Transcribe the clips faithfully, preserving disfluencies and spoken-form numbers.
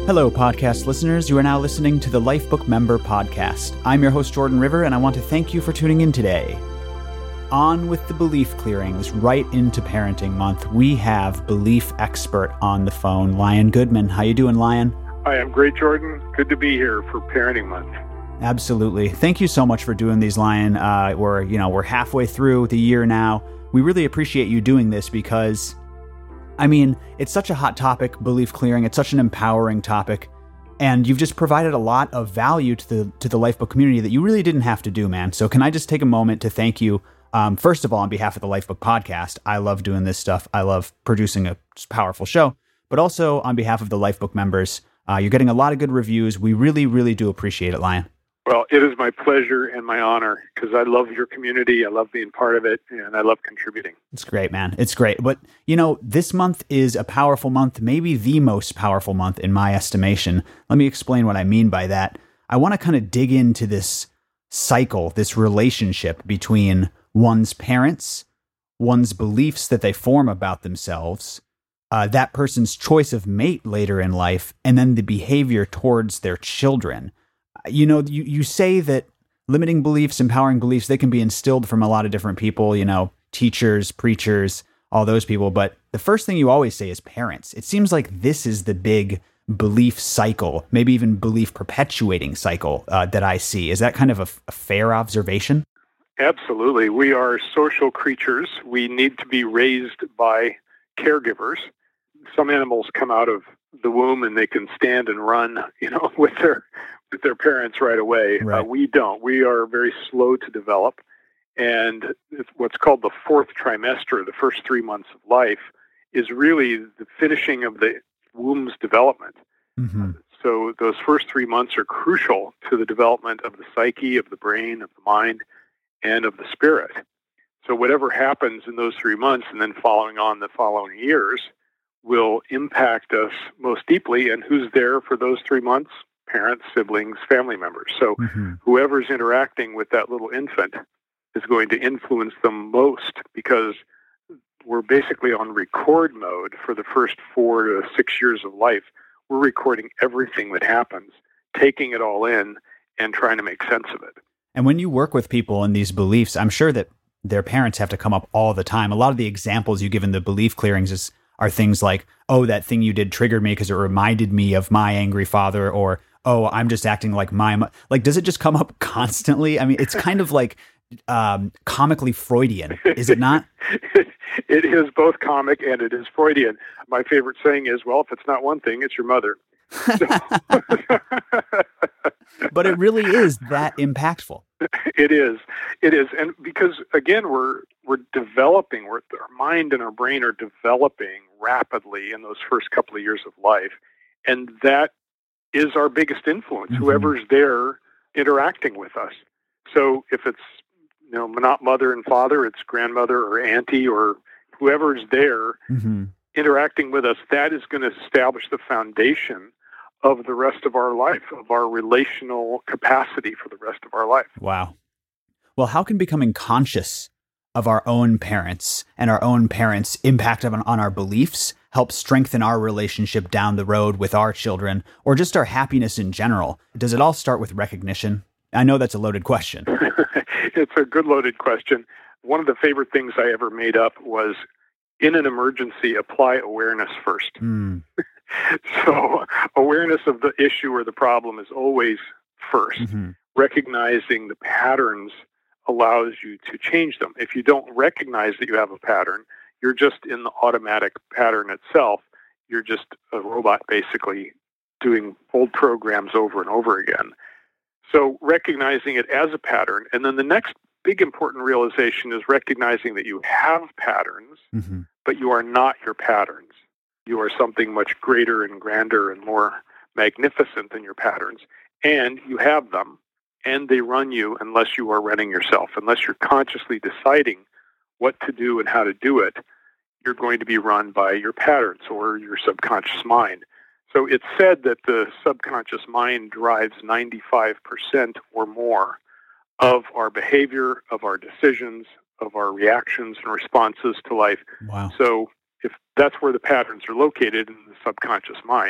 Hello, podcast listeners. You are now listening to the Lifebook Member Podcast. I'm your host, Jordan River, and I want to thank you for tuning in today. On with the belief clearings, right into Parenting Month. We have belief expert on the phone, Lyon Goodman. How you doing, Lyon? I am great, Jordan. Good to be here for Parenting Month. Absolutely. Thank you so much for doing these, Lyon. Uh, we're, you know, we're halfway through the year now. We really appreciate you doing this because, I mean, it's such a hot topic, belief clearing. It's such an empowering topic. And you've just provided a lot of value to the to the Lifebook community that you really didn't have to do, man. So can I just take a moment to thank you, um, first of all, on behalf of the Lifebook podcast. I love doing this stuff. I love producing a powerful show. But also on behalf of the Lifebook members, uh, you're getting a lot of good reviews. We really, really do appreciate it, Lyon. Well, it is my pleasure and my honor because I love your community. I love being part of it, and I love contributing. It's great, man. It's great. But, you know, this month is a powerful month, maybe the most powerful month in my estimation. Let me explain what I mean by that. I want to kind of dig into this cycle, this relationship between one's parents, one's beliefs that they form about themselves, uh, that person's choice of mate later in life, and then the behavior towards their children. You know, you, you say that limiting beliefs, empowering beliefs, they can be instilled from a lot of different people, you know, teachers, preachers, all those people. But the first thing you always say is parents. It seems like this is the big belief cycle, maybe even belief perpetuating cycle uh, that I see. Is that kind of a, a fair observation? Absolutely. We are social creatures. We need to be raised by caregivers. Some animals come out of the womb and they can stand and run, you know, with their with their parents right away. Right. Uh, we don't. We are very slow to develop. And it's what's called the fourth trimester, the first three months of life, is really the finishing of the womb's development. Mm-hmm. So those first three months are crucial to the development of the psyche, of the brain, of the mind, and of the spirit. So whatever happens in those three months and then following on the following years will impact us most deeply. And who's there for those three months? Parents, siblings, family members. So mm-hmm. whoever's interacting with that little infant is going to influence them most because we're basically on record mode for the first four to six years of life. We're recording everything that happens, taking it all in, and trying to make sense of it. And when you work with people in these beliefs, I'm sure that their parents have to come up all the time. A lot of the examples you give in the belief clearings is, are things like, oh, that thing you did triggered me because it reminded me of my angry father, or, oh, I'm just acting like my, mo-. Like, does it just come up constantly? I mean, it's kind of like um, comically Freudian, is it not? It is both comic and it is Freudian. My favorite saying is, well, if it's not one thing, it's your mother. But it really is that impactful. It is. It is. And because, again, we're we're developing, we're, our mind and our brain are developing rapidly in those first couple of years of life. And that is our biggest influence, mm-hmm. whoever's there interacting with us. So if it's, you know, not mother and father, it's grandmother or auntie or whoever's there mm-hmm. interacting with us, that is going to establish the foundation of the rest of our life, of our relational capacity for the rest of our life. Wow. Well, how can becoming conscious of our own parents and our own parents' impact on, on our beliefs help strengthen our relationship down the road with our children, or just our happiness in general? Does it all start with recognition? I know that's a loaded question. It's a good loaded question. One of the favorite things I ever made up was, in an emergency, apply awareness first. Mm. So awareness of the issue or the problem is always first. Mm-hmm. Recognizing the patterns allows you to change them. If you don't recognize that you have a pattern, you're just in the automatic pattern itself. You're just a robot basically doing old programs over and over again. So recognizing it as a pattern. And then the next big important realization is recognizing that you have patterns, mm-hmm. but you are not your patterns. You are something much greater and grander and more magnificent than your patterns. And you have them, and they run you unless you are running yourself. Unless you're consciously deciding what to do and how to do it, you're going to be run by your patterns or your subconscious mind. So it's said that the subconscious mind drives ninety-five percent or more of our behavior, of our decisions, of our reactions and responses to life. Wow. So if that's where the patterns are located in the subconscious mind.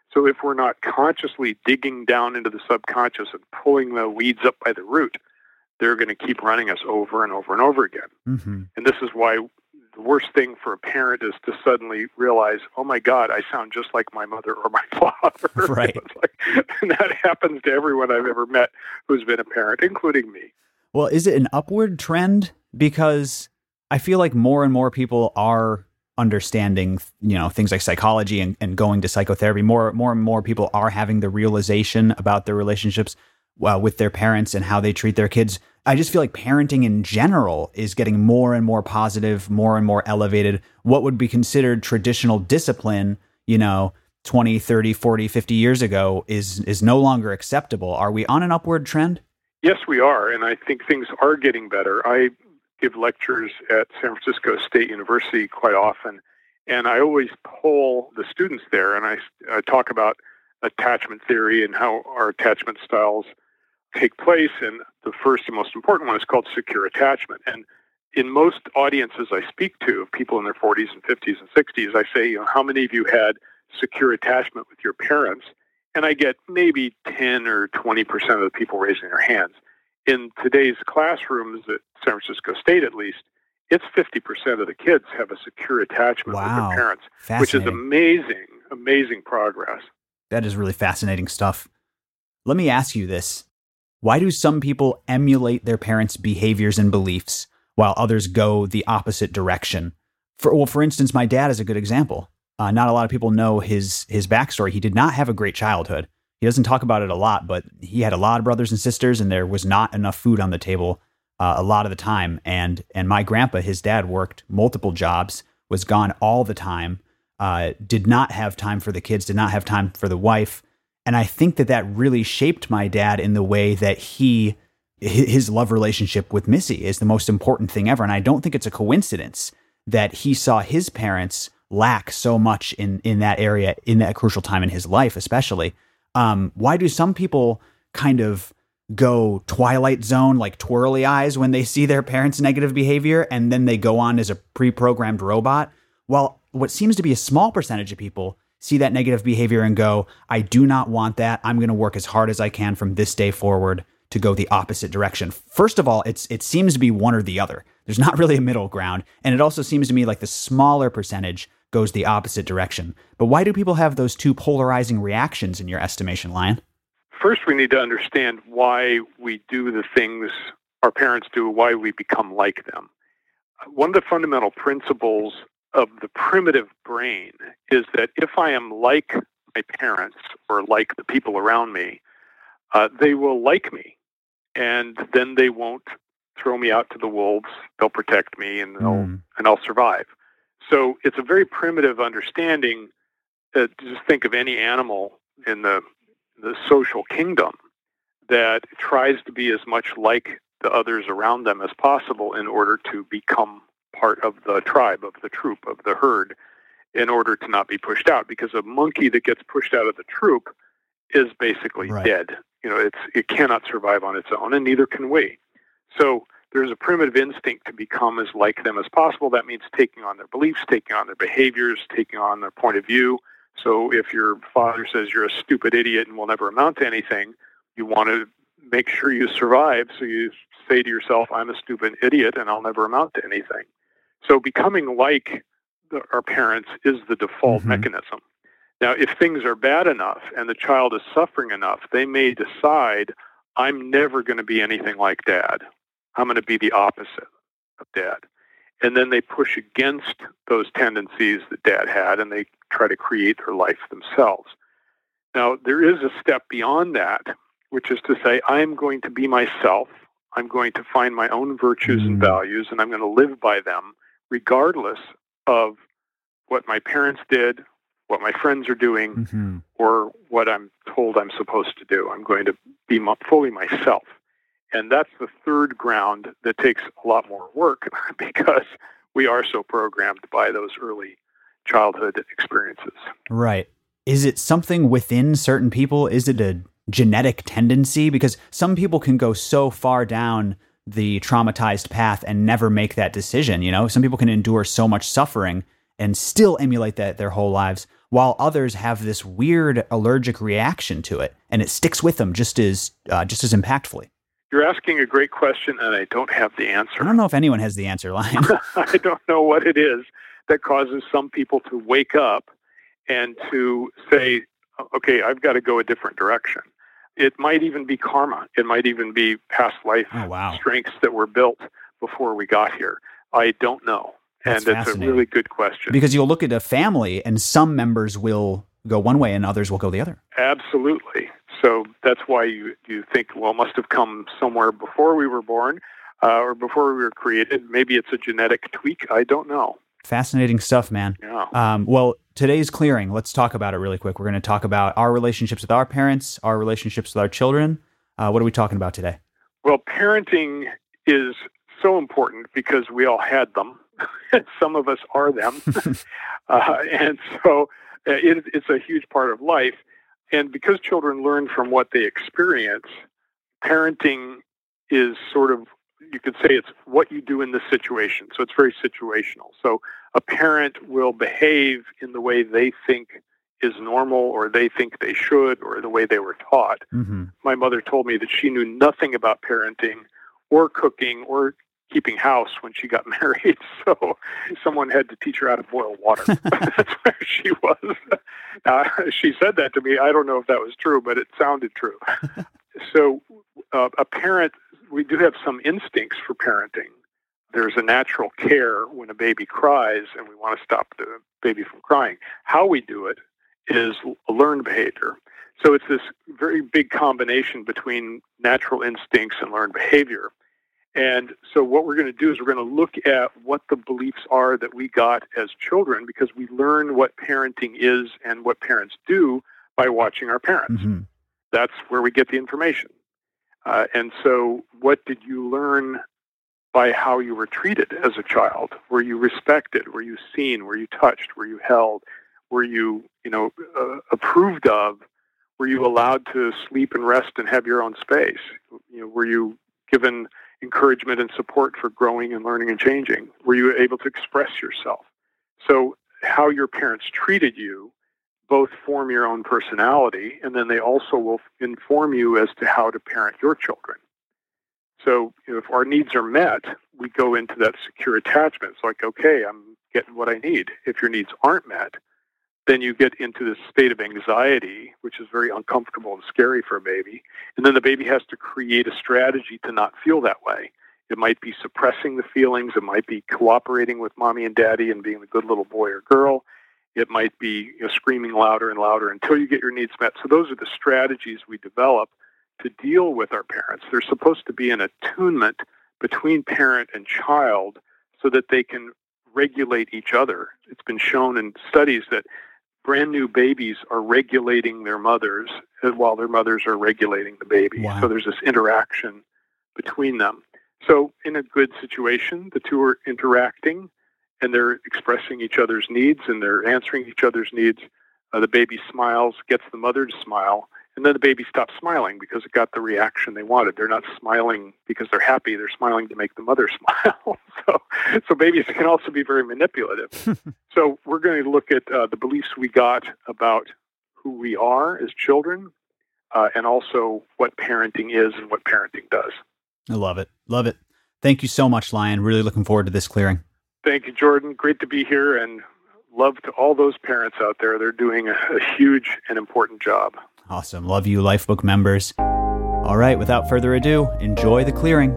So if we're not consciously digging down into the subconscious and pulling the weeds up by the root, they're going to keep running us over and over and over again. Mm-hmm. And this is why the worst thing for a parent is to suddenly realize, oh my God, I sound just like my mother or my father. Right. It's like, and that happens to everyone I've ever met who's been a parent, including me. Well, is it an upward trend? Because I feel like more and more people are understanding, you know, things like psychology and, and going to psychotherapy. More, more and more people are having the realization about their relationships uh, with their parents and how they treat their kids. I just feel like parenting in general is getting more and more positive, more and more elevated. What would be considered traditional discipline, you know, twenty, thirty, forty, fifty years ago is is no longer acceptable. Are we on an upward trend? Yes, we are. And I think things are getting better. I give lectures at San Francisco State University quite often, and I always poll the students there, and I, I talk about attachment theory and how our attachment styles take place. And the first and most important one is called secure attachment. And in most audiences I speak to, of people in their forties and fifties and sixties, I say, you know, how many of you had secure attachment with your parents? And I get maybe ten or twenty percent of the people raising their hands. In today's classrooms at San Francisco State, at least, it's fifty percent of the kids have a secure attachment Wow. with their parents, which is amazing, amazing progress. That is really fascinating stuff. Let me ask you this. Why do some people emulate their parents' behaviors and beliefs while others go the opposite direction? For, well, for instance, my dad is a good example. Uh, not a lot of people know his his backstory. He did not have a great childhood. He doesn't talk about it a lot, but he had a lot of brothers and sisters, and there was not enough food on the table uh, a lot of the time. And and my grandpa, his dad, worked multiple jobs, was gone all the time, uh, did not have time for the kids, did not have time for the wife. And I think that that really shaped my dad in the way that he, his love relationship with Missy is the most important thing ever. And I don't think it's a coincidence that he saw his parents lack so much in, in that area, in that crucial time in his life, especially. Um, why do some people kind of go Twilight Zone, like twirly eyes when they see their parents' negative behavior, and then they go on as a pre-programmed robot? While what seems to be a small percentage of people see that negative behavior and go, I do not want that. I'm going to work as hard as I can from this day forward to go the opposite direction. First of all, it's it seems to be one or the other. There's not really a middle ground. And it also seems to me like the smaller percentage goes the opposite direction. But why do people have those two polarizing reactions in your estimation, Lion? First, we need to understand why we do the things our parents do, why we become like them. One of the fundamental principles of the primitive brain is that if I am like my parents or like the people around me, uh, they will like me, and then they won't throw me out to the wolves. They'll protect me, and they'll mm. and I'll survive. So it's a very primitive understanding. That just think of any animal in the the social kingdom that tries to be as much like the others around them as possible in order to become part of the tribe, of the troop, of the herd, in order to not be pushed out. Because a monkey that gets pushed out of the troop is basically right. dead. You know, it's it cannot survive on its own, and neither can we. So there's a primitive instinct to become as like them as possible. That means taking on their beliefs, taking on their behaviors, taking on their point of view. So if your father says you're a stupid idiot and will never amount to anything, you want to make sure you survive. So you say to yourself, I'm a stupid idiot and I'll never amount to anything. So becoming like the, our parents is the default mm-hmm. mechanism. Now, if things are bad enough and the child is suffering enough, they may decide, I'm never going to be anything like Dad. I'm going to be the opposite of Dad. And then they push against those tendencies that Dad had, and they try to create their life themselves. Now, there is a step beyond that, which is to say, I'm going to be myself. I'm going to find my own virtues mm-hmm. and values, and I'm going to live by them, regardless of what my parents did, what my friends are doing, mm-hmm. or what I'm told I'm supposed to do. I'm going to be fully myself. And that's the third ground that takes a lot more work because we are so programmed by those early childhood experiences. Right. Is it something within certain people? Is it a genetic tendency? Because some people can go so far down the traumatized path and never make that decision. You know, some people can endure so much suffering and still emulate that their whole lives, while others have this weird allergic reaction to it, and it sticks with them just as uh, just as impactfully? You're asking a great question, and I don't have the answer. I don't know if anyone has the answer, Lion. I don't know what it is that causes some people to wake up and to say, okay, I've got to go a different direction. It might even be karma. It might even be past life oh, wow. strengths that were built before we got here. I don't know. That's and it's a really good question. Because you'll look at a family and some members will go one way and others will go the other. Absolutely. So that's why you, you think, well, it must have come somewhere before we were born uh, or before we were created. Maybe it's a genetic tweak. I don't know. Fascinating stuff, man. Yeah. Um, well, today's clearing, let's talk about it really quick. We're going to talk about our relationships with our parents, our relationships with our children. Uh, what are we talking about today? Well, parenting is so important because we all had them. Some of us are them. uh, and so uh, it, it's a huge part of life. And because children learn from what they experience, parenting is sort of, you could say it's what you do in this situation. So it's very situational. So a parent will behave in the way they think is normal or they think they should or the way they were taught. Mm-hmm. My mother told me that she knew nothing about parenting or cooking or keeping house when she got married. So someone had to teach her how to boil water. That's where she was. Uh, she said that to me. I don't know if that was true, but it sounded true. So uh, a parent, we do have some instincts for parenting. There's a natural care when a baby cries and we want to stop the baby from crying. How we do it is a learned behavior. So it's this very big combination between natural instincts and learned behavior. And so what we're going to do is we're going to look at what the beliefs are that we got as children because we learn what parenting is and what parents do by watching our parents. Mm-hmm. That's where we get the information. Uh, and so what did you learn by how you were treated as a child? Were you respected? Were you seen? Were you touched? Were you held? Were you, you know, uh, approved of? Were you allowed to sleep and rest and have your own space? You know, were you given encouragement and support for growing and learning and changing? Were you able to express yourself? So how your parents treated you both form your own personality, and then they also will inform you as to how to parent your children. So you know, if our needs are met, we go into that secure attachment. It's like, okay, I'm getting what I need. If your needs aren't met, then you get into this state of anxiety, which is very uncomfortable and scary for a baby. And then the baby has to create a strategy to not feel that way. It might be suppressing the feelings. It might be cooperating with mommy and daddy and being the good little boy or girl. It might be you know, screaming louder and louder until you get your needs met. So those are the strategies we develop to deal with our parents. There's supposed to be an attunement between parent and child so that they can regulate each other. It's been shown in studies that brand new babies are regulating their mothers while their mothers are regulating the baby. Wow. So there's this interaction between them. So in a good situation, the two are interacting and they're expressing each other's needs and they're answering each other's needs. Uh, the baby smiles, gets the mother to smile, and then the baby stops smiling because it got the reaction they wanted. They're not smiling because they're happy. They're smiling to make the mother smile. so, so babies can also be very manipulative. So we're going to look at uh, the beliefs we got about who we are as children uh, and also what parenting is and what parenting does. I love it. Love it. Thank you so much, Lion. Really looking forward to this clearing. Thank you, Jordan. Great to be here, and love to all those parents out there. They're doing a, a huge and important job. Awesome. Love you, Lifebook members. All right, without further ado, enjoy the clearing.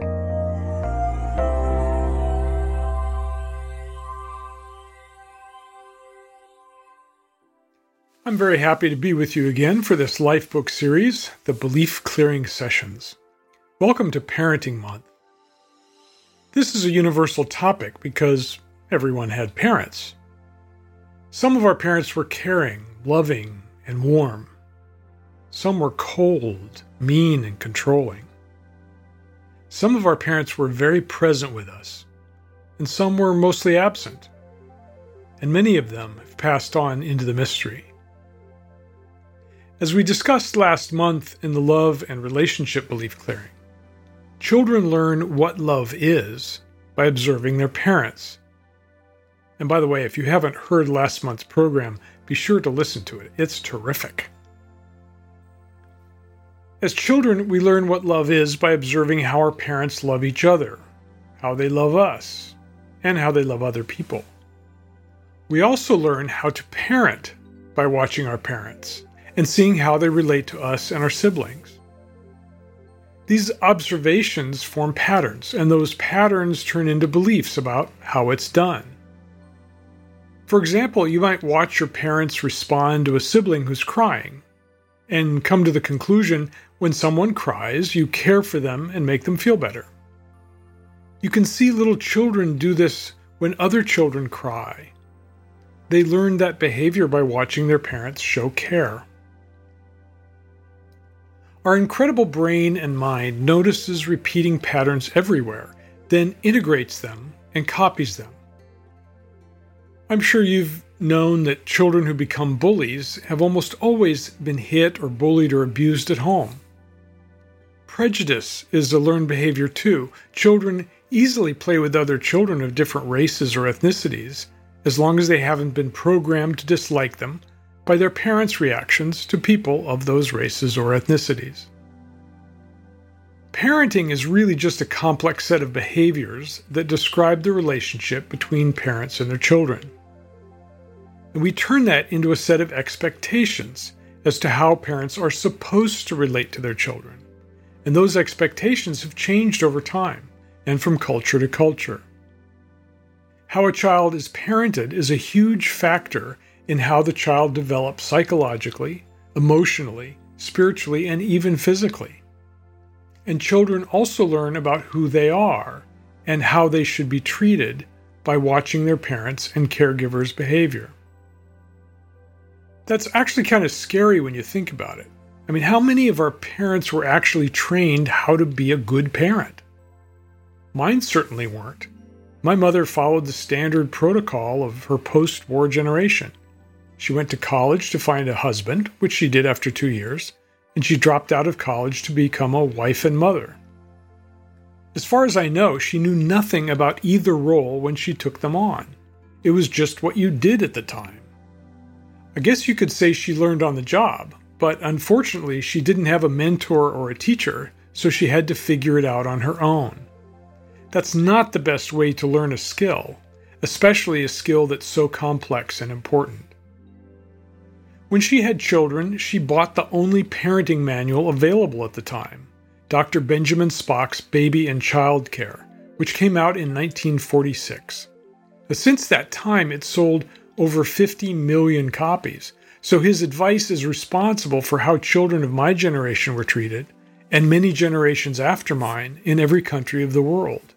I'm very happy to be with you again for this Lifebook series, the Belief Clearing Sessions. Welcome to Parenting Month. This is a universal topic because everyone had parents. Some of our parents were caring, loving, and warm. Some were cold, mean, and controlling. Some of our parents were very present with us, and some were mostly absent. And many of them have passed on into the mystery. As we discussed last month in the Love and Relationship Belief Clearing, children learn what love is by observing their parents. And by the way, if you haven't heard last month's program, Be sure to listen to it. It's terrific. As children, we learn what love is by observing how our parents love each other, how they love us, and how they love other people. We also learn how to parent by watching our parents and seeing how they relate to us and our siblings. These observations form patterns, and those patterns turn into beliefs about how it's done. For example, you might watch your parents respond to a sibling who's crying, and come to the conclusion when someone cries, you care for them and make them feel better. You can see little children do this when other children cry. They learn that behavior by watching their parents show care. Our incredible brain and mind notices repeating patterns everywhere, then integrates them and copies them. I'm sure you've known that children who become bullies have almost always been hit or bullied or abused at home. Prejudice is a learned behavior too. Children easily play with other children of different races or ethnicities, as long as they haven't been programmed to dislike them by their parents' reactions to people of those races or ethnicities. Parenting is really just a complex set of behaviors that describe the relationship between parents and their children. And we turn that into a set of expectations as to how parents are supposed to relate to their children. And those expectations have changed over time and from culture to culture. How a child is parented is a huge factor in how the child develops psychologically, emotionally, spiritually, and even physically. And children also learn about who they are and how they should be treated by watching their parents' and caregivers' behavior. That's actually kind of scary when you think about it. I mean, how many of our parents were actually trained how to be a good parent? Mine certainly weren't. My mother followed the standard protocol of her post-war generation. She went to college to find a husband, which she did after two years, and she dropped out of college to become a wife and mother. As far as I know, she knew nothing about either role when she took them on. It was just what you did at the time. I guess you could say she learned on the job, but unfortunately she didn't have a mentor or a teacher, so she had to figure it out on her own. That's not the best way to learn a skill, especially a skill that's so complex and important. When she had children, she bought the only parenting manual available at the time, Doctor Benjamin Spock's Baby and Child Care, which came out in nineteen forty-six. But since that time, it sold over fifty million copies, so his advice is responsible for how children of my generation were treated, and many generations after mine, in every country of the world.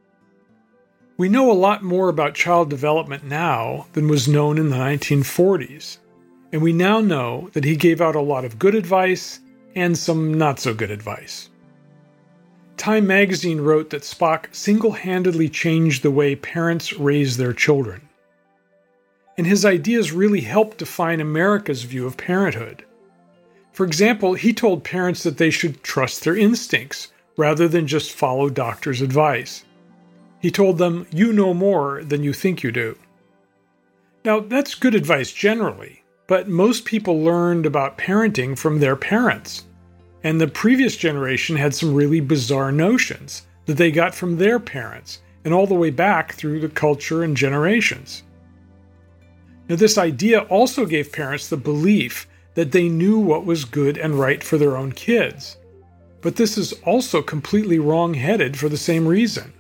We know a lot more about child development now than was known in the nineteen forties, and we now know that he gave out a lot of good advice and some not-so-good advice. Time magazine wrote that Spock single-handedly changed the way parents raise their children. And his ideas really helped define America's view of parenthood. For example, he told parents that they should trust their instincts rather than just follow doctors' advice. He told them, "You know more than you think you do." Now, that's good advice generally, but most people learned about parenting from their parents. And the previous generation had some really bizarre notions that they got from their parents, and all the way back through the culture and generations. Now, this idea also gave parents the belief that they knew what was good and right for their own kids. But this is also completely wrong-headed for the same reason.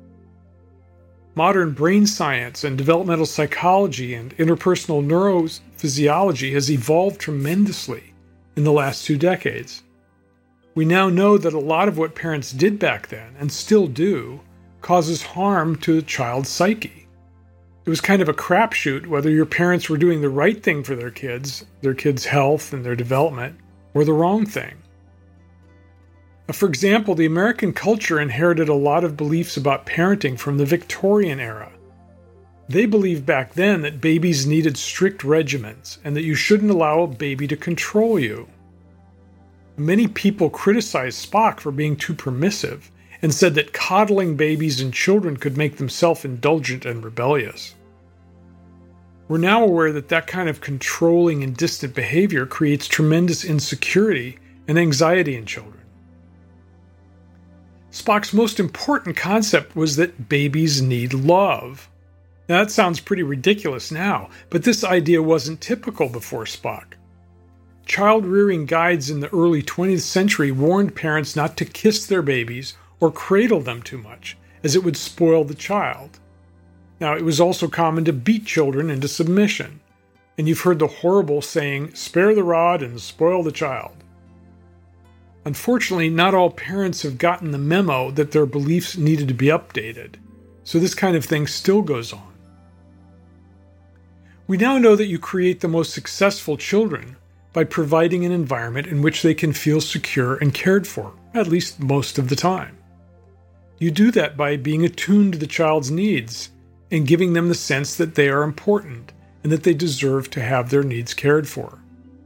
Modern brain science and developmental psychology and interpersonal neurophysiology has evolved tremendously in the last two decades. We now know that a lot of what parents did back then, and still do, causes harm to the child's psyche. It was kind of a crapshoot whether your parents were doing the right thing for their kids, their kids' health and their development, or the wrong thing. Now, for example, the American culture inherited a lot of beliefs about parenting from the Victorian era. They believed back then that babies needed strict regimens and that you shouldn't allow a baby to control you. Many people criticized Spock for being too permissive and said that coddling babies and children could make them self-indulgent and rebellious. We're now aware that that kind of controlling and distant behavior creates tremendous insecurity and anxiety in children. Spock's most important concept was that babies need love. Now, that sounds pretty ridiculous now, but this idea wasn't typical before Spock. Child-rearing guides in the early twentieth century warned parents not to kiss their babies or cradle them too much, as it would spoil the child. Now, it was also common to beat children into submission, and you've heard the horrible saying, "Spare the rod and spoil the child." Unfortunately, not all parents have gotten the memo that their beliefs needed to be updated, so this kind of thing still goes on. We now know that you create the most successful children by providing an environment in which they can feel secure and cared for, at least most of the time. You do that by being attuned to the child's needs and giving them the sense that they are important and that they deserve to have their needs cared for.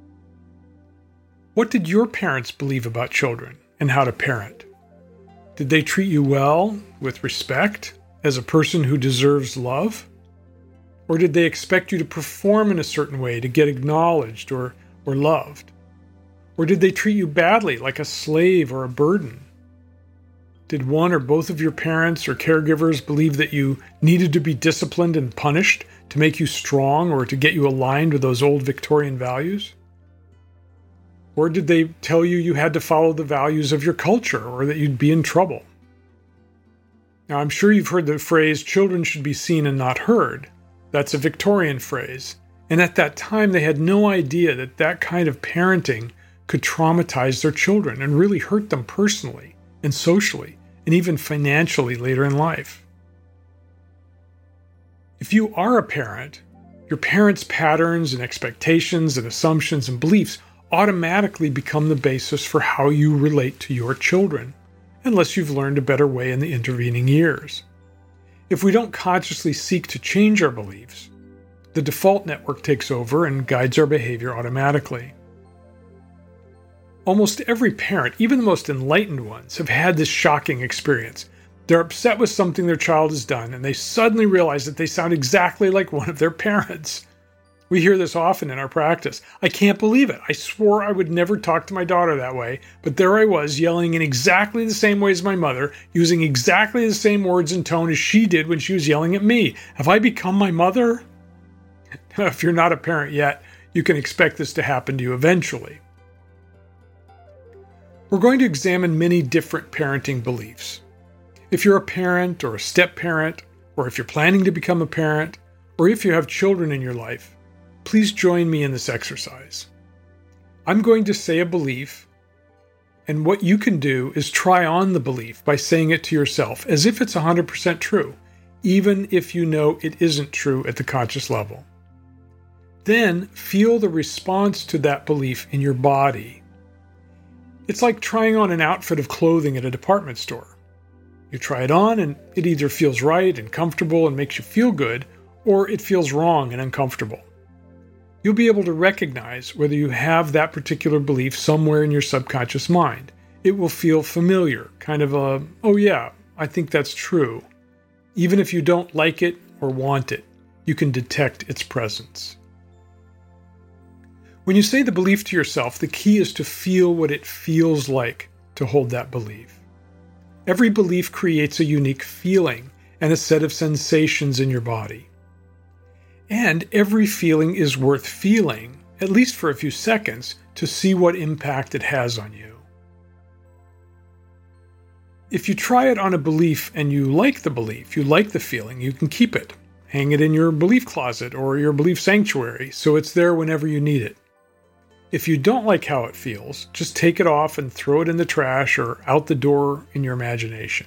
What did your parents believe about children and how to parent? Did they treat you well, with respect, as a person who deserves love? Or did they expect you to perform in a certain way to get acknowledged or, or loved? Or did they treat you badly, like a slave or a burden? Did one or both of your parents or caregivers believe that you needed to be disciplined and punished to make you strong or to get you aligned with those old Victorian values? Or did they tell you you had to follow the values of your culture or that you'd be in trouble? Now, I'm sure you've heard the phrase, "children should be seen and not heard." That's a Victorian phrase, and at that time they had no idea that that kind of parenting could traumatize their children and really hurt them personally and socially and even financially later in life. If you are a parent, your parents' patterns and expectations and assumptions and beliefs automatically become the basis for how you relate to your children, unless you've learned a better way in the intervening years. If we don't consciously seek to change our beliefs, the default network takes over and guides our behavior automatically. Almost every parent, even the most enlightened ones, have had this shocking experience. They're upset with something their child has done, and they suddenly realize that they sound exactly like one of their parents. We hear this often in our practice. "I can't believe it. I swore I would never talk to my daughter that way, but there I was, yelling in exactly the same way as my mother, using exactly the same words and tone as she did when she was yelling at me. Have I become my mother?" If you're not a parent yet, you can expect this to happen to you eventually. We're going to examine many different parenting beliefs. If you're a parent or a step-parent, or if you're planning to become a parent, or if you have children in your life, please join me in this exercise. I'm going to say a belief, and what you can do is try on the belief by saying it to yourself as if it's one hundred percent true, even if you know it isn't true at the conscious level. Then feel the response to that belief in your body. It's like trying on an outfit of clothing at a department store. You try it on and it either feels right and comfortable and makes you feel good, or it feels wrong and uncomfortable. You'll be able to recognize whether you have that particular belief somewhere in your subconscious mind. It will feel familiar, kind of a, "oh yeah, I think that's true." Even if you don't like it or want it, you can detect its presence. When you say the belief to yourself, the key is to feel what it feels like to hold that belief. Every belief creates a unique feeling and a set of sensations in your body. And every feeling is worth feeling, at least for a few seconds, to see what impact it has on you. If you try it on a belief and you like the belief, you like the feeling, you can keep it. Hang it in your belief closet or your belief sanctuary so it's there whenever you need it. If you don't like how it feels, just take it off and throw it in the trash or out the door in your imagination.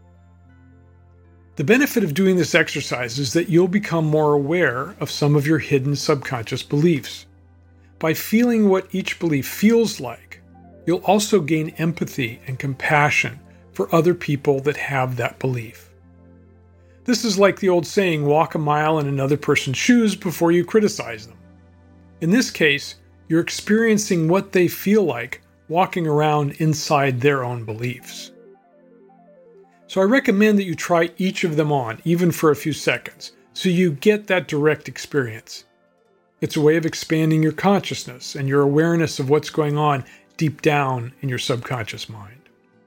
The benefit of doing this exercise is that you'll become more aware of some of your hidden subconscious beliefs. By feeling what each belief feels like, you'll also gain empathy and compassion for other people that have that belief. This is like the old saying, walk a mile in another person's shoes before you criticize them. In this case, you're experiencing what they feel like walking around inside their own beliefs. So I recommend that you try each of them on, even for a few seconds. so you get that direct experience. It's a way of expanding your consciousness and your awareness of what's going on deep down in your subconscious mind.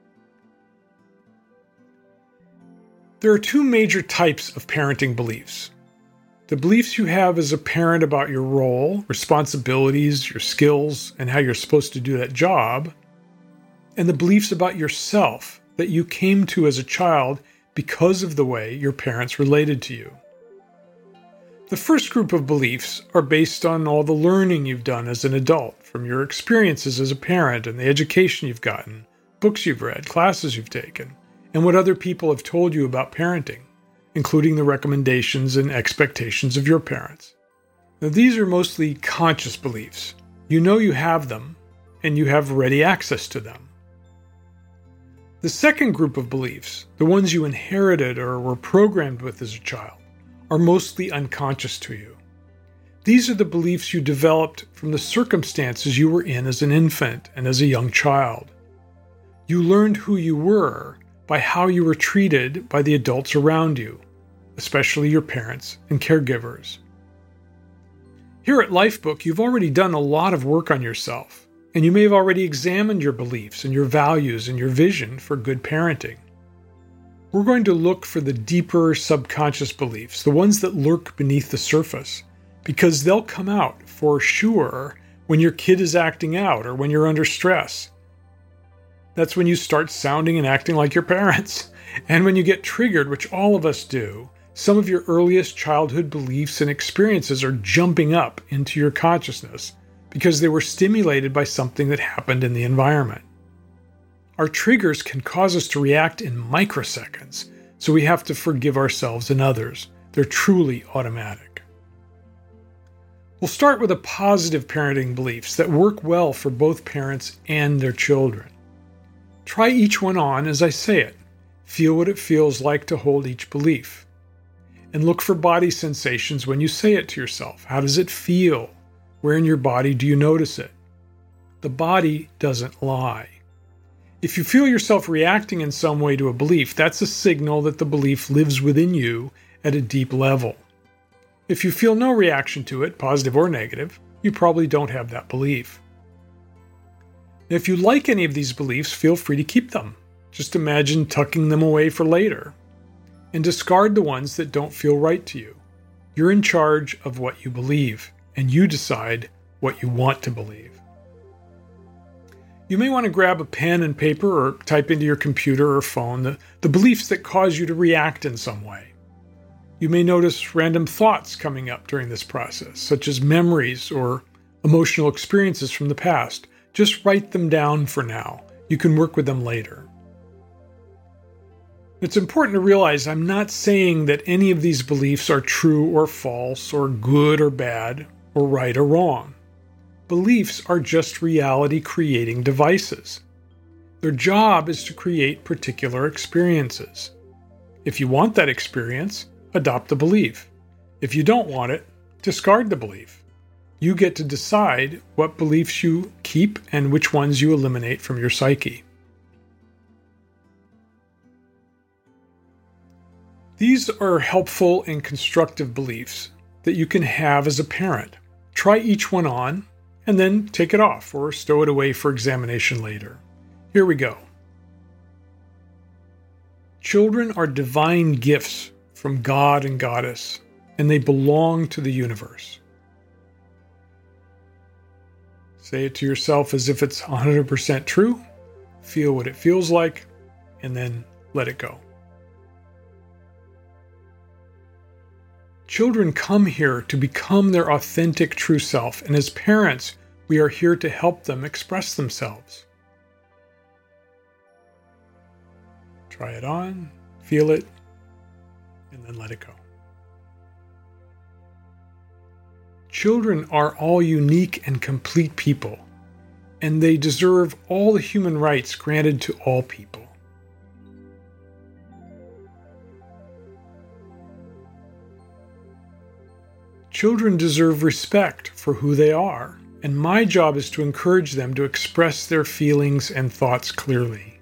There are two major types of parenting beliefs. The beliefs you have as a parent about your role, responsibilities, your skills, and how you're supposed to do that job, and the beliefs about yourself that you came to as a child because of the way your parents related to you. The first group of beliefs are based on all the learning you've done as an adult, from your experiences as a parent and the education you've gotten, books you've read, classes you've taken, and what other people have told you about parenting, including the recommendations and expectations of your parents. Now, these are mostly conscious beliefs. You know you have them, and you have ready access to them. The second group of beliefs, the ones you inherited or were programmed with as a child, are mostly unconscious to you. These are the beliefs you developed from the circumstances you were in as an infant and as a young child. You learned who you were by how you were treated by the adults around you, especially your parents and caregivers. Here at Lifebook, you've already done a lot of work on yourself, and you may have already examined your beliefs and your values and your vision for good parenting. We're going to look for the deeper subconscious beliefs, the ones that lurk beneath the surface, because they'll come out for sure when your kid is acting out or when you're under stress. That's when you start sounding and acting like your parents. And when you get triggered, which all of us do, some of your earliest childhood beliefs and experiences are jumping up into your consciousness because they were stimulated by something that happened in the environment. Our triggers can cause us to react in microseconds, so we have to forgive ourselves and others. They're truly automatic. We'll start with the positive parenting beliefs that work well for both parents and their children. Try each one on as I say it. Feel what it feels like to hold each belief. And look for body sensations when you say it to yourself. How does it feel? Where in your body do you notice it? The body doesn't lie. If you feel yourself reacting in some way to a belief, that's a signal that the belief lives within you at a deep level. If you feel no reaction to it, positive or negative, you probably don't have that belief. If you like any of these beliefs, feel free to keep them. Just imagine tucking them away for later. And discard the ones that don't feel right to you. You're in charge of what you believe, and you decide what you want to believe. You may want to grab a pen and paper or type into your computer or phone the, the beliefs that cause you to react in some way. You may notice random thoughts coming up during this process, such as memories or emotional experiences from the past. Just write them down for now. You can work with them later. It's important to realize I'm not saying that any of these beliefs are true or false, or good or bad, or right or wrong. Beliefs are just reality-creating devices. Their job is to create particular experiences. If you want that experience, adopt the belief. If you don't want it, discard the belief. You get to decide what beliefs you keep and which ones you eliminate from your psyche. These are helpful and constructive beliefs that you can have as a parent. Try each one on, and then take it off or stow it away for examination later. Here we go. Children are divine gifts from God and Goddess, and they belong to the universe. Say it to yourself as if it's one hundred percent true. Feel what it feels like, and then let it go. Children come here to become their authentic true self, and as parents, we are here to help them express themselves. Try it on, feel it, and then let it go. Children are all unique and complete people, and they deserve all the human rights granted to all people. Children deserve respect for who they are, and my job is to encourage them to express their feelings and thoughts clearly.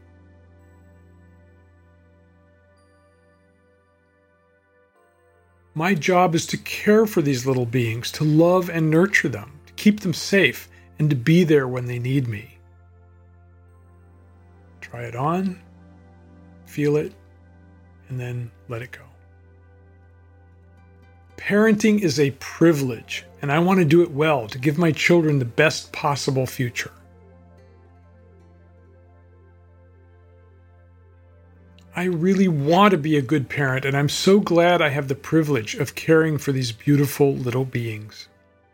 My job is to care for these little beings, to love and nurture them, to keep them safe, and to be there when they need me. Try it on, feel it, and then let it go. Parenting is a privilege, and I want to do it well to give my children the best possible future. I really want to be a good parent, and I'm so glad I have the privilege of caring for these beautiful little beings.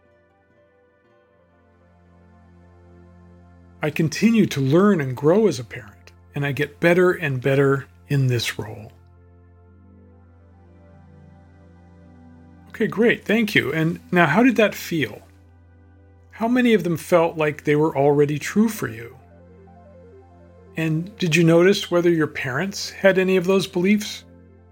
I continue to learn and grow as a parent, and I get better and better in this role. Okay, great, thank you. And now, how did that feel? How many of them felt like they were already true for you? And did you notice whether your parents had any of those beliefs?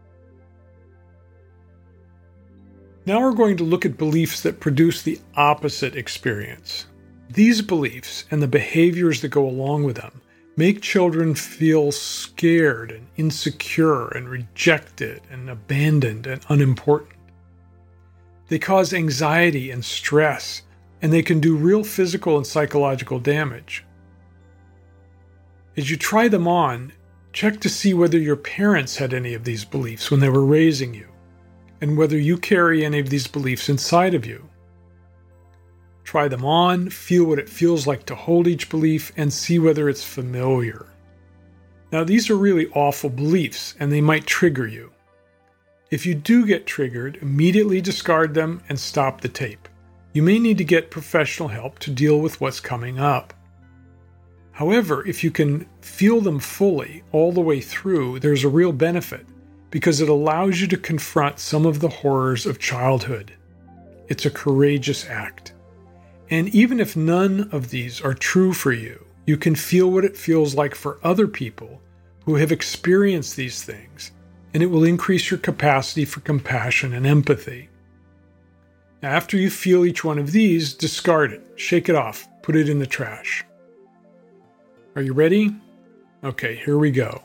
Now we're going to look at beliefs that produce the opposite experience. These beliefs and the behaviors that go along with them make children feel scared and insecure and rejected and abandoned and unimportant. They cause anxiety and stress, and they can do real physical and psychological damage. As you try them on, check to see whether your parents had any of these beliefs when they were raising you, and whether you carry any of these beliefs inside of you. Try them on, feel what it feels like to hold each belief, and see whether it's familiar. Now, these are really awful beliefs, and they might trigger you. If you do get triggered, immediately discard them and stop the tape. You may need to get professional help to deal with what's coming up. However, if you can feel them fully all the way through, there's a real benefit because it allows you to confront some of the horrors of childhood. It's a courageous act. And even if none of these are true for you, you can feel what it feels like for other people who have experienced these things, and it will increase your capacity for compassion and empathy. Now, after you feel each one of these, discard it, shake it off, put it in the trash. Are you ready? Okay, here we go.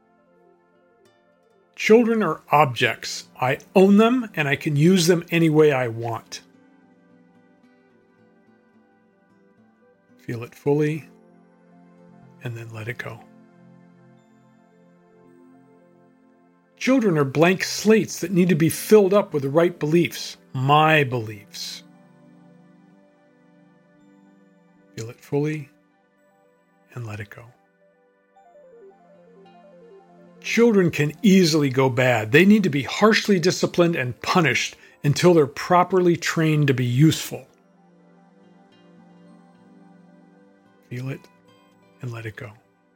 Children are objects. I own them and I can use them any way I want. Feel it fully and then let it go. Children are blank slates that need to be filled up with the right beliefs. My beliefs. Feel it fully and let it go. Children can easily go bad. They need to be harshly disciplined and punished until they're properly trained to be useful. Feel it and let it go.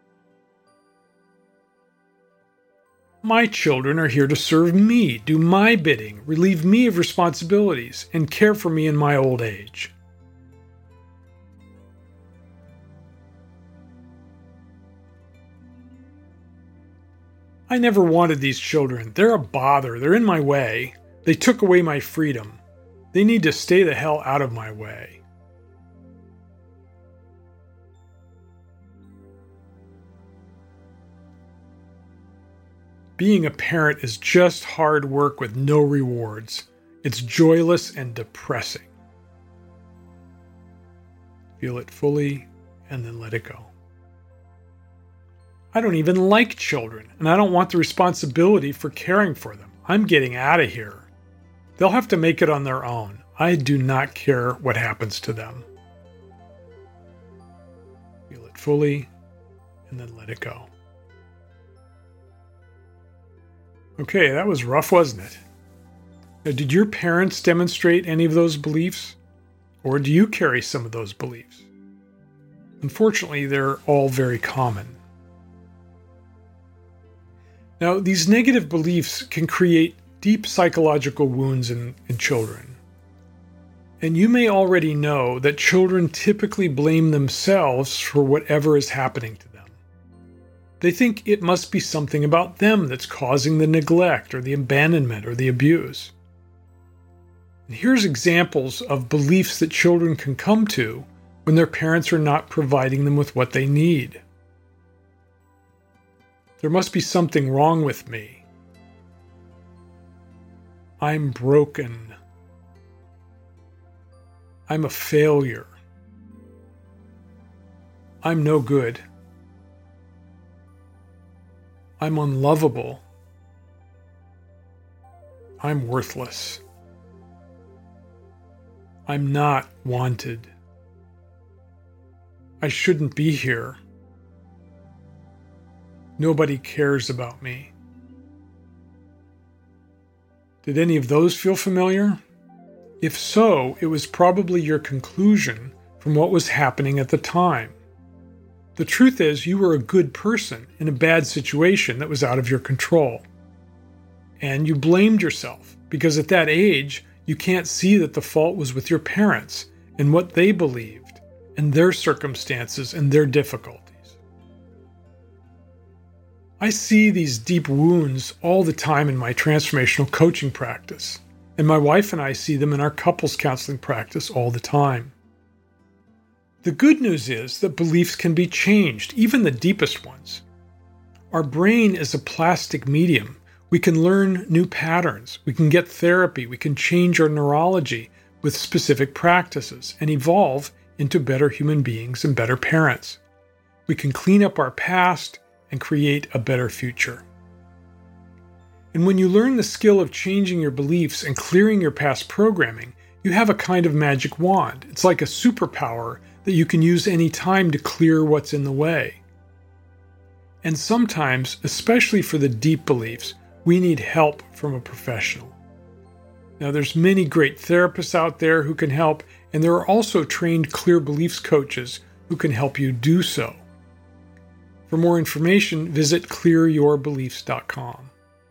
My children are here to serve me, do my bidding, relieve me of responsibilities, and care for me in my old age. I never wanted these children. They're a bother. They're in my way. They took away my freedom. They need to stay the hell out of my way. Being a parent is just hard work with no rewards. It's joyless and depressing. Feel it fully and then let it go. I don't even like children, and I don't want the responsibility for caring for them. I'm getting out of here. They'll have to make it on their own. I do not care what happens to them. Feel it fully and then let it go. Okay, that was rough, wasn't it? Now, did your parents demonstrate any of those beliefs? Or do you carry some of those beliefs? Unfortunately, they're all very common. Now, these negative beliefs can create deep psychological wounds in, in children. And you may already know that children typically blame themselves for whatever is happening to them. They think it must be something about them that's causing the neglect or the abandonment or the abuse. And here's examples of beliefs that children can come to when their parents are not providing them with what they need. There must be something wrong with me. I'm broken. I'm a failure. I'm no good. I'm unlovable. I'm worthless. I'm not wanted. I shouldn't be here. Nobody cares about me. Did any of those feel familiar? If so, it was probably your conclusion from what was happening at the time. The truth is, you were a good person in a bad situation that was out of your control. And you blamed yourself because at that age, you can't see that the fault was with your parents and what they believed and their circumstances and their difficulties. I see these deep wounds all the time in my transformational coaching practice, and my wife and I see them in our couples counseling practice all the time. The good news is that beliefs can be changed, even the deepest ones. Our brain is a plastic medium. We can learn new patterns, we can get therapy, we can change our neurology with specific practices and evolve into better human beings and better parents. We can clean up our past and create a better future. And when you learn the skill of changing your beliefs and clearing your past programming, you have a kind of magic wand. It's like a superpower that you can use any time to clear what's in the way. And sometimes, especially for the deep beliefs, we need help from a professional. Now, there's many great therapists out there who can help, and there are also trained clear beliefs coaches who can help you do so. For more information, visit clear your beliefs dot com.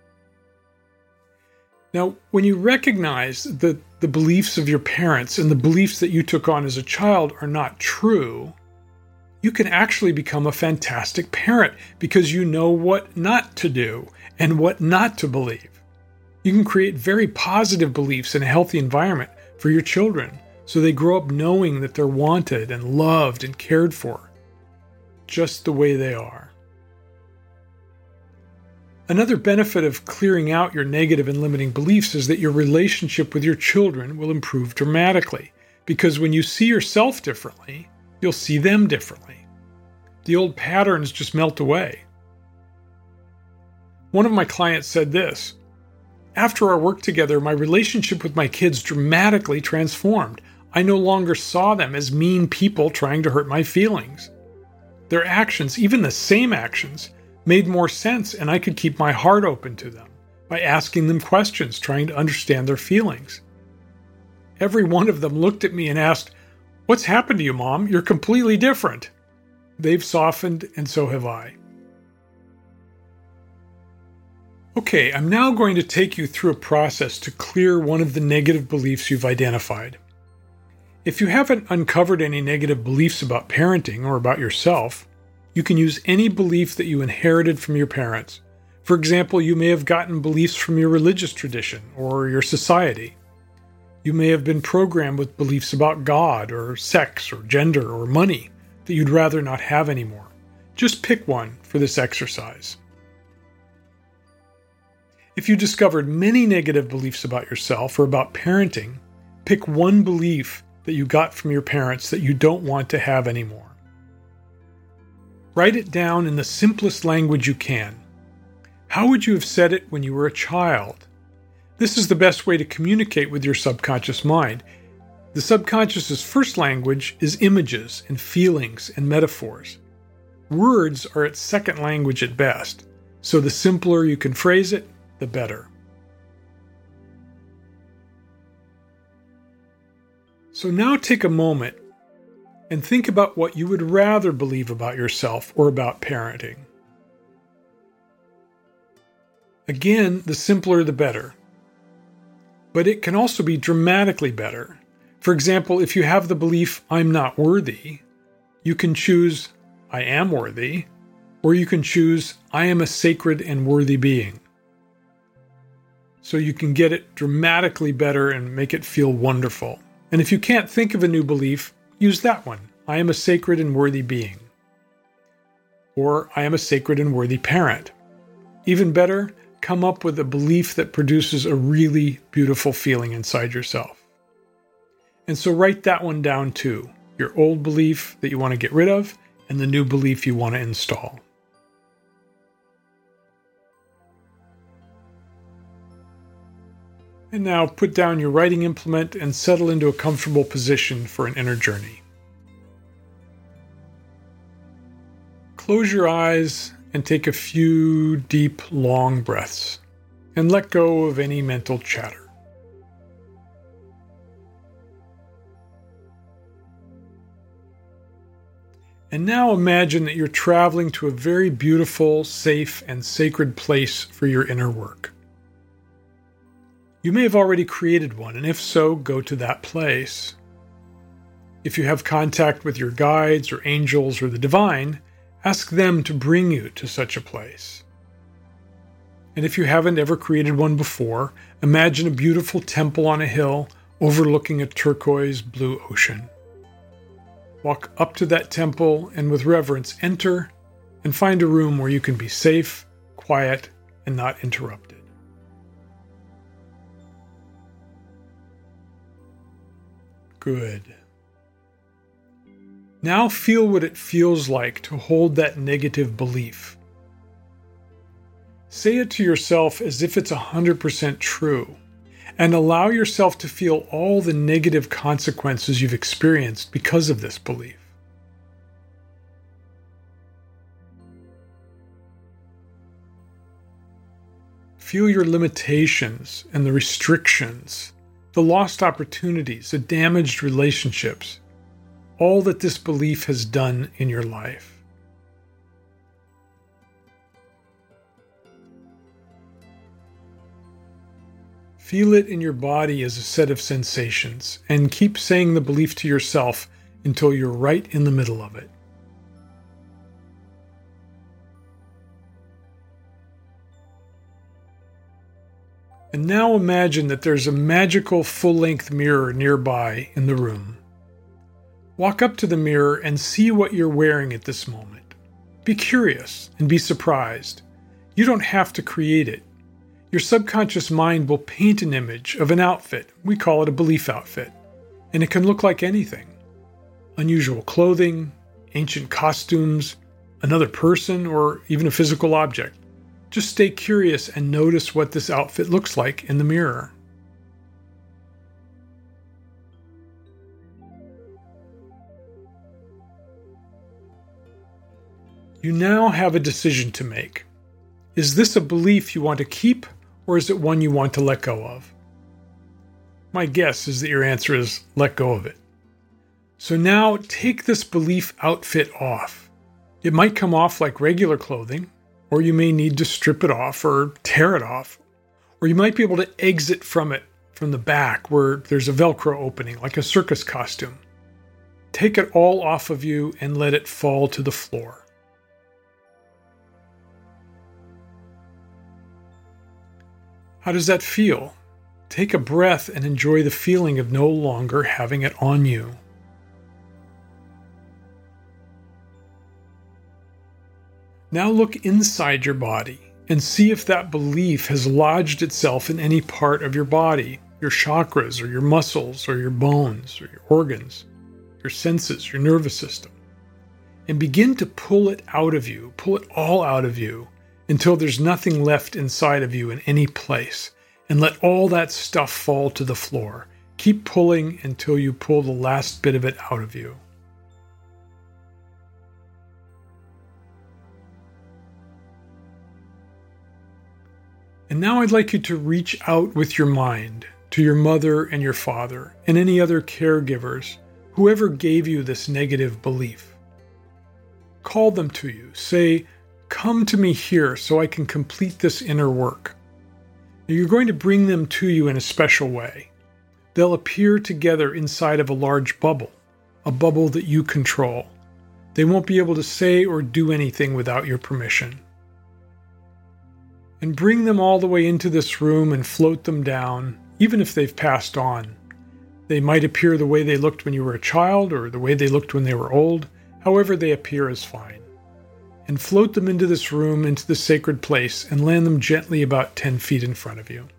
Now, when you recognize that the beliefs of your parents and the beliefs that you took on as a child are not true, you can actually become a fantastic parent because you know what not to do and what not to believe. You can create very positive beliefs in a healthy environment for your children so they grow up knowing that they're wanted and loved and cared for, just the way they are. Another benefit of clearing out your negative and limiting beliefs is that your relationship with your children will improve dramatically, because when you see yourself differently, you'll see them differently. The old patterns just melt away. One of my clients said this: "After our work together, my relationship with my kids dramatically transformed. I no longer saw them as mean people trying to hurt my feelings. Their actions, even the same actions, made more sense, and I could keep my heart open to them by asking them questions, trying to understand their feelings. Every one of them looked at me and asked, 'What's happened to you, Mom? You're completely different.' They've softened, and so have I." Okay, I'm now going to take you through a process to clear one of the negative beliefs you've identified. If you haven't uncovered any negative beliefs about parenting or about yourself, you can use any belief that you inherited from your parents. For example, you may have gotten beliefs from your religious tradition or your society. You may have been programmed with beliefs about God or sex or gender or money that you'd rather not have anymore. Just pick one for this exercise. If you discovered many negative beliefs about yourself or about parenting, pick one belief that you got from your parents that you don't want to have anymore. Write it down in the simplest language you can. How would you have said it when you were a child? This is the best way to communicate with your subconscious mind. The subconscious's first language is images and feelings and metaphors. Words are its second language at best, so the simpler you can phrase it, the better. So now take a moment and think about what you would rather believe about yourself or about parenting. Again, the simpler the better. But it can also be dramatically better. For example, if you have the belief, "I'm not worthy," you can choose, "I am worthy," or you can choose, "I am a sacred and worthy being." So you can get it dramatically better and make it feel wonderful. And if you can't think of a new belief, use that one. "I am a sacred and worthy being." Or, "I am a sacred and worthy parent." Even better, come up with a belief that produces a really beautiful feeling inside yourself. And so write that one down too. Your old belief that you want to get rid of and the new belief you want to install. And now put down your writing implement and settle into a comfortable position for an inner journey. Close your eyes and take a few deep, long breaths and let go of any mental chatter. And now imagine that you're traveling to a very beautiful, safe, and sacred place for your inner work. You may have already created one, and if so, go to that place. If you have contact with your guides or angels or the divine, ask them to bring you to such a place. And if you haven't ever created one before, imagine a beautiful temple on a hill overlooking a turquoise blue ocean. Walk up to that temple and with reverence enter and find a room where you can be safe, quiet, and not interrupted. Good. Now feel what it feels like to hold that negative belief. Say it to yourself as if it's one hundred percent true, and allow yourself to feel all the negative consequences you've experienced because of this belief. Feel your limitations and the restrictions, the lost opportunities, the damaged relationships, all that this belief has done in your life. Feel it in your body as a set of sensations, and keep saying the belief to yourself until you're right in the middle of it. And now imagine that there's a magical full-length mirror nearby in the room. Walk up to the mirror and see what you're wearing at this moment. Be curious and be surprised. You don't have to create it. Your subconscious mind will paint an image of an outfit. We call it a belief outfit. And it can look like anything. Unusual clothing, ancient costumes, another person, or even a physical object. Just stay curious and notice what this outfit looks like in the mirror. You now have a decision to make. Is this a belief you want to keep, or is it one you want to let go of? My guess is that your answer is let go of it. So now take this belief outfit off. It might come off like regular clothing, or you may need to strip it off or tear it off. Or you might be able to exit from it from the back where there's a Velcro opening, like a circus costume. Take it all off of you and let it fall to the floor. How does that feel? Take a breath and enjoy the feeling of no longer having it on you. Now look inside your body and see if that belief has lodged itself in any part of your body, your chakras or your muscles or your bones or your organs, your senses, your nervous system. And begin to pull it out of you, pull it all out of you until there's nothing left inside of you in any place. And let all that stuff fall to the floor. Keep pulling until you pull the last bit of it out of you. And now I'd like you to reach out with your mind to your mother and your father and any other caregivers, whoever gave you this negative belief. Call them to you. Say, "Come to me here so I can complete this inner work." Now you're going to bring them to you in a special way. They'll appear together inside of a large bubble, a bubble that you control. They won't be able to say or do anything without your permission. And bring them all the way into this room and float them down, even if they've passed on. They might appear the way they looked when you were a child or the way they looked when they were old. However they appear is fine. and float them into this room, into the sacred place, and land them gently about ten feet in front of you.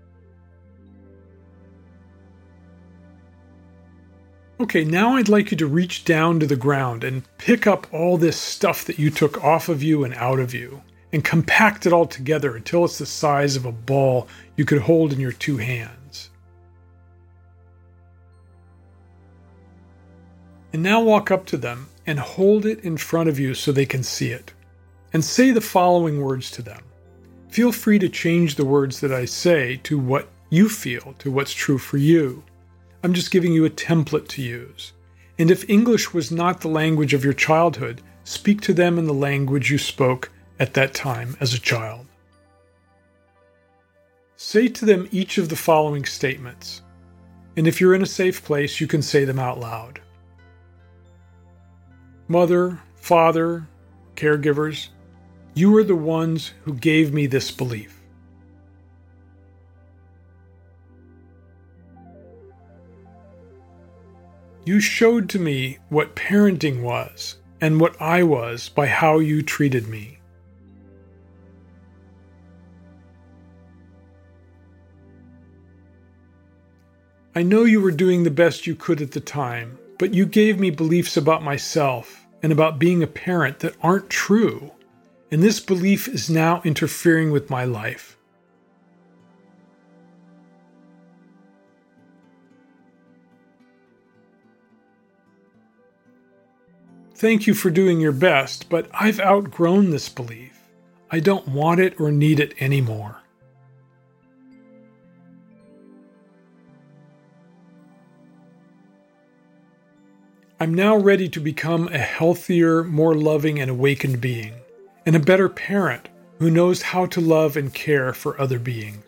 Okay, now I'd like you to reach down to the ground and pick up all this stuff that you took off of you and out of you, and compact it all together until it's the size of a ball you could hold in your two hands. And now walk up to them and hold it in front of you so they can see it. And say the following words to them. Feel free to change the words that I say to what you feel, to what's true for you. I'm just giving you a template to use. And if English was not the language of your childhood, speak to them in the language you spoke at that time as a child. Say to them each of the following statements. And if you're in a safe place, you can say them out loud. Mother, father, caregivers, you are the ones who gave me this belief. You showed to me what parenting was and what I was by how you treated me. I know you were doing the best you could at the time, but you gave me beliefs about myself and about being a parent that aren't true, and this belief is now interfering with my life. Thank you for doing your best, but I've outgrown this belief. I don't want it or need it anymore. I'm now ready to become a healthier, more loving and awakened being, and a better parent who knows how to love and care for other beings.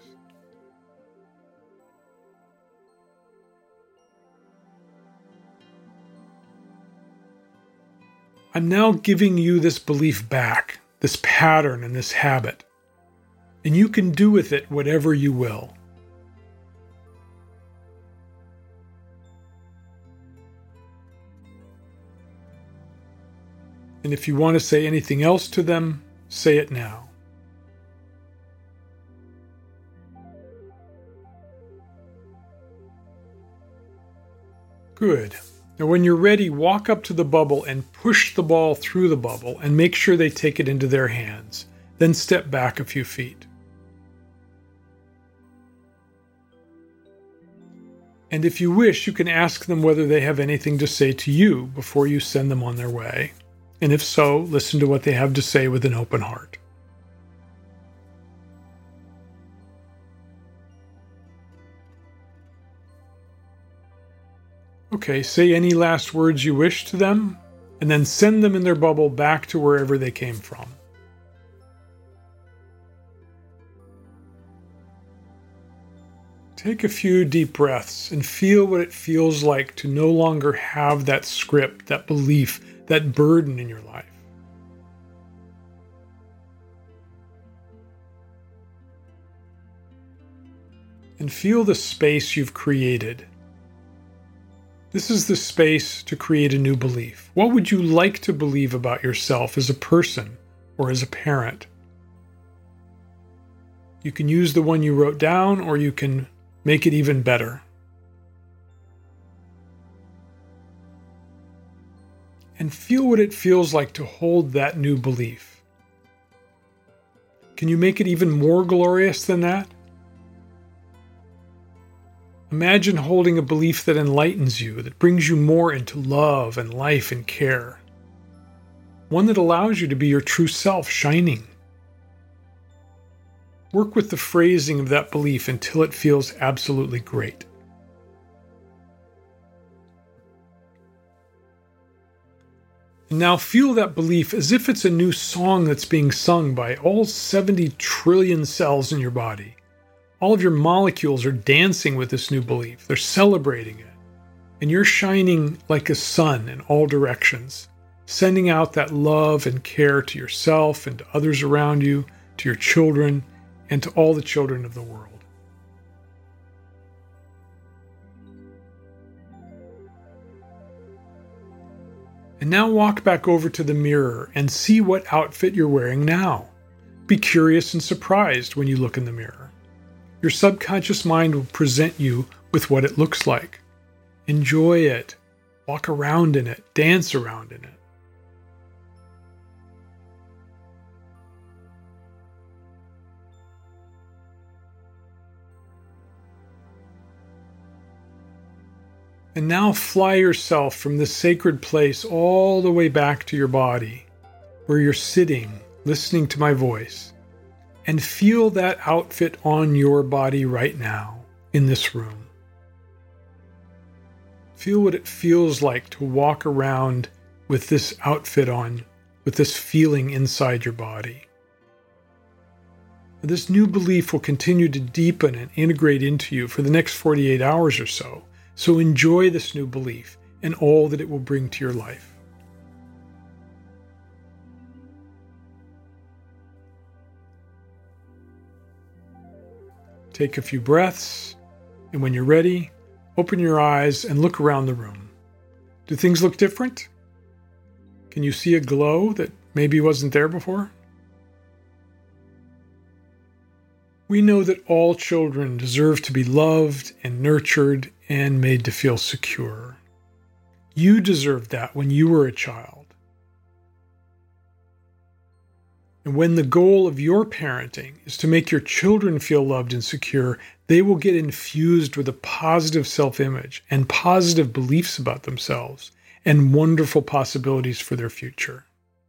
I'm now giving you this belief back, this pattern and this habit, and you can do with it whatever you will. And if you want to say anything else to them, say it now. Good. Now when you're ready, walk up to the bubble and push the ball through the bubble and make sure they take it into their hands. Then step back a few feet. And if you wish, you can ask them whether they have anything to say to you before you send them on their way. And if so, listen to what they have to say with an open heart. Okay, say any last words you wish to them, and then send them in their bubble back to wherever they came from. Take a few deep breaths and feel what it feels like to no longer have that script, that belief, that burden in your life. And feel the space you've created. This is the space to create a new belief. What would you like to believe about yourself as a person or as a parent? You can use the one you wrote down, or you can make it even better. And feel what it feels like to hold that new belief. Can you make it even more glorious than that? Imagine holding a belief that enlightens you, that brings you more into love and life and care. One that allows you to be your true self, shining. Work with the phrasing of that belief until it feels absolutely great. And now feel that belief as if it's a new song that's being sung by all seventy trillion cells in your body. All of your molecules are dancing with this new belief. They're celebrating it. And you're shining like a sun in all directions, sending out that love and care to yourself and to others around you, to your children, and to all the children of the world. And now walk back over to the mirror and see what outfit you're wearing now. Be curious and surprised when you look in the mirror. Your subconscious mind will present you with what it looks like. Enjoy it. Walk around in it. Dance around in it. And now fly yourself from this sacred place all the way back to your body, where you're sitting, listening to my voice, and feel that outfit on your body right now in this room. Feel what it feels like to walk around with this outfit on, with this feeling inside your body. This new belief will continue to deepen and integrate into you for the next forty-eight hours or so. So enjoy this new belief and all that it will bring to your life. Take a few breaths, and when you're ready, open your eyes and look around the room. Do things look different? Can you see a glow that maybe wasn't there before? We know that all children deserve to be loved and nurtured and made to feel secure. You deserved that when you were a child. And when the goal of your parenting is to make your children feel loved and secure, they will get infused with a positive self-image and positive beliefs about themselves and wonderful possibilities for their future.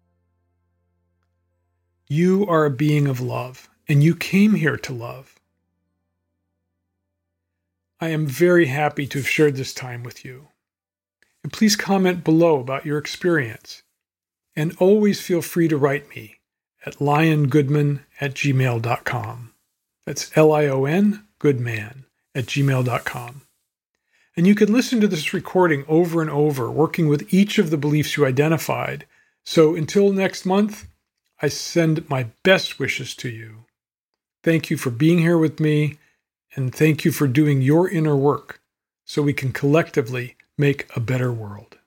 You are a being of love, and you came here to love. I am very happy to have shared this time with you. And please comment below about your experience. And always feel free to write me at lion goodman at gmail dot com. That's L I O N, goodman, at gmail dot com. And you can listen to this recording over and over, working with each of the beliefs you identified. So until next month, I send my best wishes to you. Thank you for being here with me, and thank you for doing your inner work so we can collectively make a better world.